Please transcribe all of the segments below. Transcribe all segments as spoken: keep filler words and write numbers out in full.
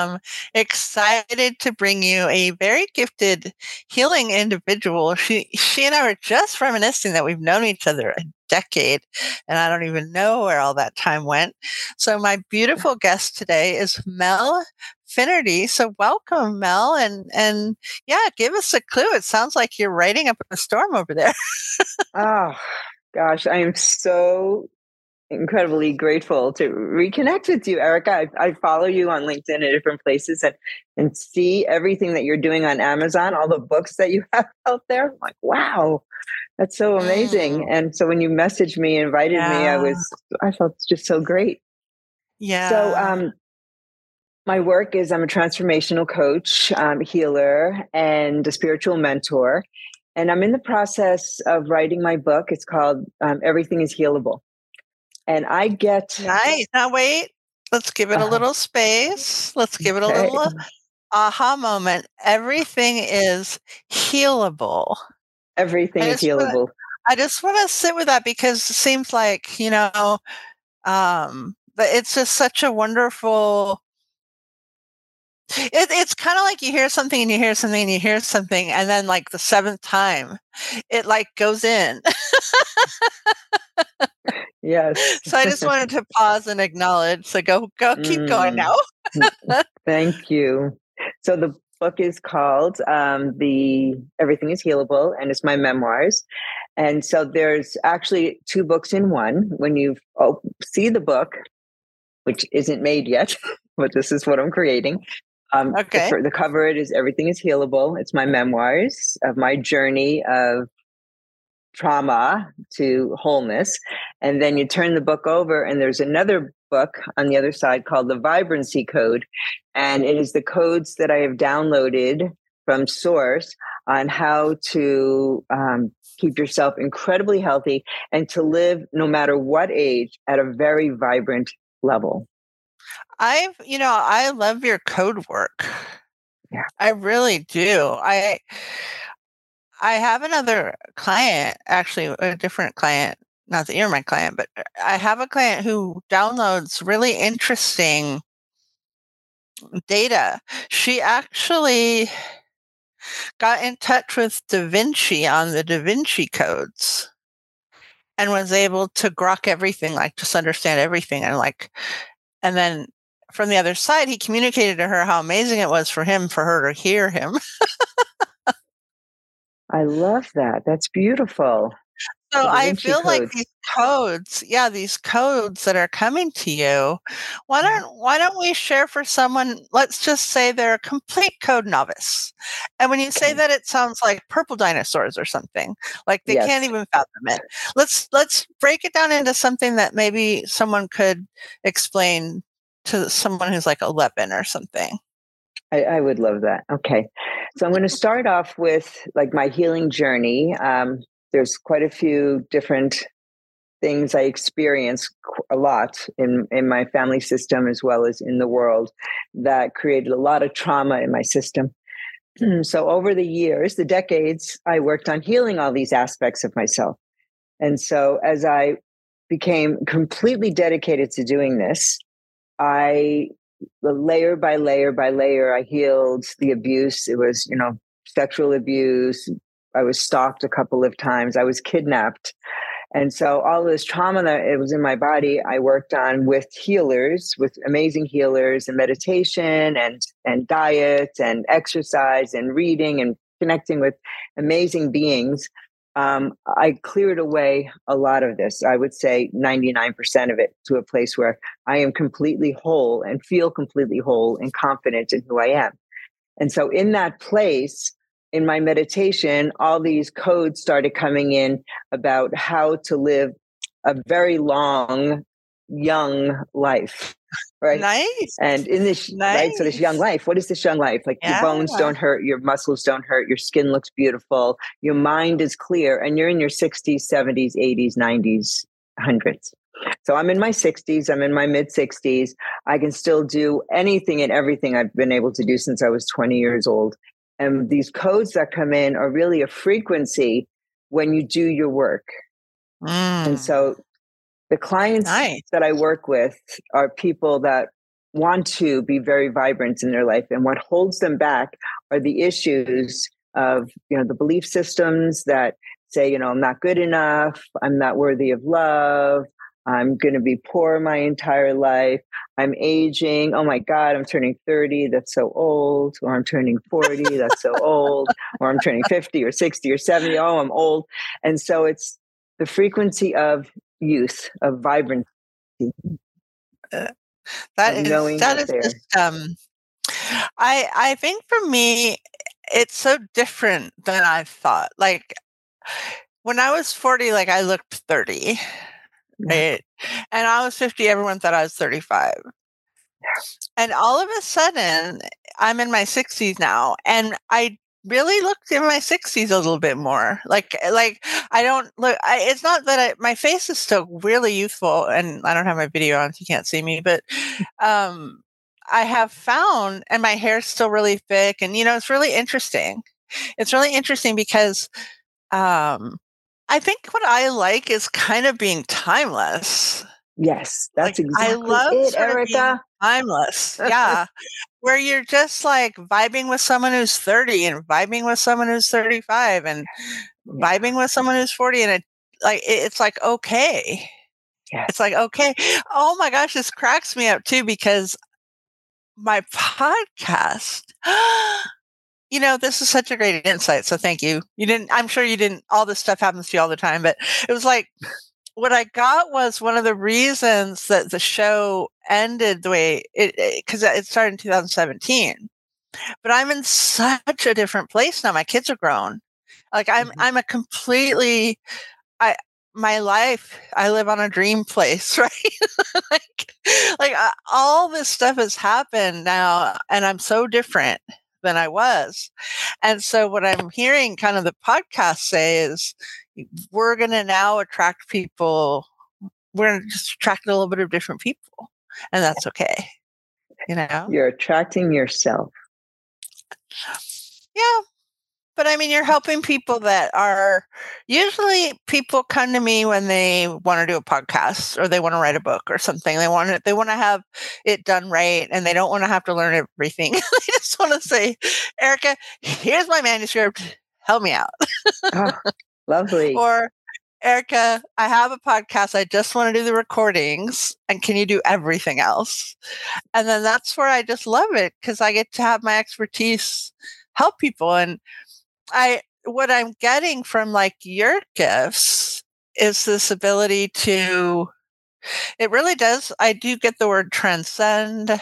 am excited to bring you a very gifted healing individual. She she and I were just reminiscing that we've known each other a decade, and I don't even know where all that time went. So my beautiful guest today is Mel Finnerty. So welcome, Mel, and and yeah, give us a clue. It sounds like you're writing up a storm over there. Oh, gosh, I am so incredibly grateful to reconnect with you, Erica. I, I follow you on LinkedIn and different places and, and see everything that you're doing on Amazon, all the books that you have out there. I'm like, wow, that's so amazing. Mm, And so when you messaged me, invited me, I yeah, was, I felt just so great. So, yeah. um, my work is I'm a transformational coach, um, healer, and a spiritual mentor. And I'm in the process of writing my book. It's called um, Everything is Healable. And I get, Nice. Now wait, let's give it a uh, little space. Let's give it a okay, little aha moment. Everything is healable. everything I is just want healable. I just want to sit with that because it seems like, you know, um, but it's just such a wonderful it, it's kind of like you hear something and you hear something and you hear something and then like the seventh time it like goes in. Yes. So I just wanted to pause and acknowledge. So go go keep going Mm, now. thank you. So the book is called um, the Everything is Healable, and it's my memoirs. And so there's actually two books in one. When you oh, see the book, which isn't made yet, but this is what I'm creating. Um, the, Okay. for, the cover it is Everything is Healable. It's my memoirs of my journey of trauma to wholeness. And then you turn the book over, and there's another book on the other side called The Vibrancy Code. And it is the codes that I have downloaded from Source on how to um, keep yourself incredibly healthy and to live no matter what age at a very vibrant level. I've, you know, I love your code work. Yeah. I really do. I I have another client, actually a different client, not that you're my client, but I have a client who downloads really interesting data. She actually got in touch with Da Vinci on the Da Vinci codes and was able to grok everything, like just understand everything. And like, and then from the other side, he communicated to her how amazing it was for him, for her to hear him. I love that. That's beautiful. So The Da I Vinci feel like Code. these codes, yeah, these codes that are coming to you, why don't why don't we share for someone, let's just say they're a complete code novice. And when you say Okay. that, it sounds like purple dinosaurs or something, like they can't Yes. even fathom it. Let's let's break it down into something that maybe someone could explain to someone who's like eleven or something. I, I would love that. Okay. So I'm going to start off with like my healing journey. Um, there's quite a few different things I experience a lot in, in my family system as well as in the world that created a lot of trauma in my system. So over the years, the decades, I worked on healing all these aspects of myself. And so as I became completely dedicated to doing this, I layer by layer by layer, I healed the abuse. It was, you know, sexual abuse. I was stalked a couple of times. I was kidnapped. And so all this trauma that it was in my body, I worked on with healers, with amazing healers and meditation and, and diet and exercise and reading and connecting with amazing beings. Um, I cleared away a lot of this. I would say ninety-nine percent of it to a place where I am completely whole and feel completely whole and confident in who I am. And so in that place, in my meditation, all these codes started coming in about how to live a very long, young life, right? Nice. And in this, right? So this young Nice. life, what is this young life? Like your Yeah. bones don't hurt, your muscles don't hurt, your skin looks beautiful, your mind is clear, and you're in your sixties, seventies, eighties, nineties, hundreds. So I'm in my sixties, I'm in my mid sixties. I can still do anything and everything I've been able to do since I was twenty years old. And these codes that come in are really a frequency when you do your work. Mm. And so the clients Nice. that I work with are people that want to be very vibrant in their life. And what holds them back are the issues of, you know, the belief systems that say, you know, I'm not good enough. I'm not worthy of love. I'm going to be poor my entire life. I'm aging. Oh my God, I'm turning thirty. That's so old. Or I'm turning forty. That's so old. Or I'm turning fifty or sixty or seventy. Oh, I'm old. And so it's the frequency of youth, of vibrancy. Uh, that of is knowing that that is they're just um I I think for me it's so different than I thought. Like when I was forty, like I looked thirty, yeah, right? And I was fifty, everyone thought I was thirty-five. And all of a sudden, I'm in my sixties now, and I really looked in my sixties a little bit more. Like like I don't look I, it's not that I, my face is still really youthful, and I don't have my video on so you can't see me, but um I have found, and my hair's still really thick, and you know, it's really interesting. It's really interesting because um I think what I like is kind of being timeless. yes, Like, that's I exactly love it, sort of being Erica. timeless. Yeah. Where you're just, like, vibing with someone who's thirty and vibing with someone who's thirty-five and Yeah, vibing with someone who's forty, and it like, it it's like, okay. It's yes. like, okay. Oh my gosh, this cracks me up too because my podcast you know, this is such a great insight, so thank you. You didn't I'm sure you didn't all this stuff happens to you all the time, but it was like what I got was one of the reasons that the show ended the way it because it, it started in two thousand seventeen. But I'm in such a different place now. My kids are grown. Like I'm Mhm. I'm a completely I my life I live on a dream place, right? like like uh, all this stuff has happened now and I'm so different than I was. And so what I'm hearing kind of the podcast say is we're going to now attract people we're gonna just attract a little bit of different people, and that's okay, you know? You're attracting yourself. Yeah, but I mean, you're helping people that are usually people come to me when they wanna do a podcast or they wanna write a book or something. They want they wanna have it done right, and they don't wanna have to learn everything. They just wanna say, "Erica, here's my manuscript. Help me out." Oh, lovely. Or Erica, I have a podcast. I just want to do the recordings. And can you do everything else? And then that's where I just love it because I get to have my expertise help people. And I, what I'm getting from like your gifts is this ability to, it really does. I do get the word transcend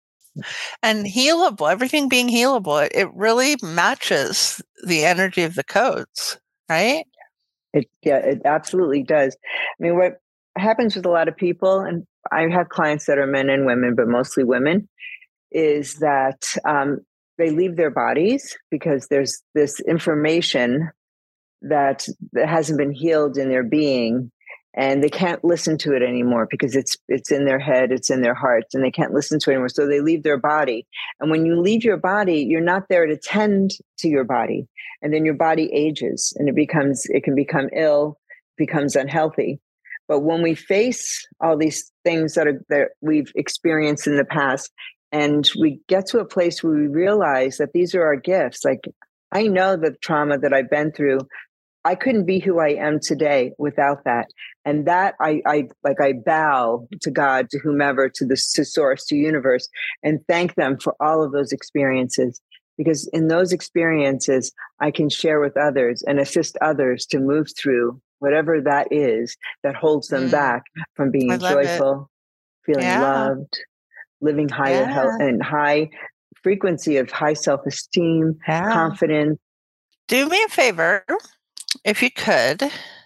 and healable, everything being healable. It, it really matches the energy of the codes, right? It yeah, it absolutely does. I mean, what happens with a lot of people, and I have clients that are men and women, but mostly women, is that um, they leave their bodies because there's this information that, that hasn't been healed in their being, and they can't listen to it anymore because it's it's in their head, it's in their hearts, and they can't listen to it anymore. So they leave their body. And when you leave your body, you're not there to tend to your body. And then your body ages and it becomes it can become ill, becomes unhealthy. But when we face all these things that are that we've experienced in the past, and we get to a place where we realize that these are our gifts, like I know the trauma that I've been through. I couldn't be who I am today without that. And that I, I like, I bow to God, to whomever, to the to source, to universe, and thank them for all of those experiences. Because in those experiences, I can share with others and assist others to move through whatever that is that holds them Mm, back from I being love it. joyful, feeling Yeah. loved, living higher health Yeah. and high frequency of high self-esteem, Yeah. confidence. Do me a favor, if you could,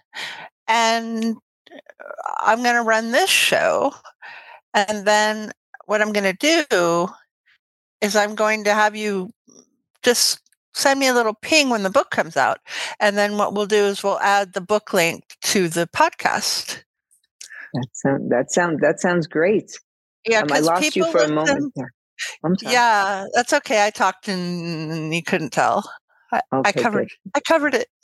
and I'm going to run this show. And then what I'm going to do is I'm going to have you just send me a little ping when the book comes out. And then what we'll do is we'll add the book link to the podcast. That sound that sound that sounds great. Yeah, Um, I because lost you people for a moment listen. there. I'm sorry. Yeah, that's okay. I talked and you couldn't tell. I, I Okay, covered good. I covered it.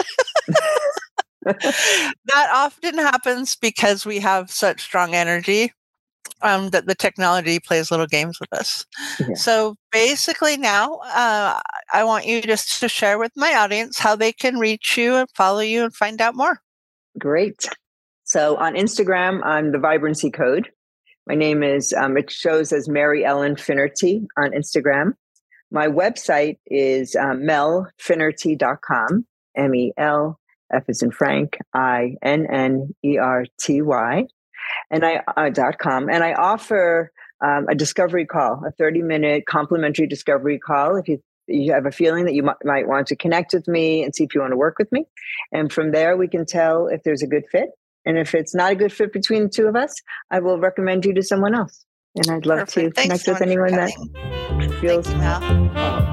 That often happens because we have such strong energy um, that the technology plays little games with us. Yeah. So basically now, uh, I want you just to share with my audience how they can reach you and follow you and find out more. Great. So on Instagram, I'm the Vibrancy Code. My name is, um, it shows as Mary Ellen Finnerty on Instagram. My website is um, mel finnerty dot com, M E L, F as in Frank, I N N E R T Y, and I, uh, dot com. And I offer um, a discovery call, a thirty minute complimentary discovery call. If you, you have a feeling that you m- might want to connect with me and see if you want to work with me. And from there, we can tell if there's a good fit. And if it's not a good fit between the two of us, I will recommend you to someone else. And I'd love Perfect. to Thanks connect so with much for anyone that coming. feels. Thank you, Mel. Oh,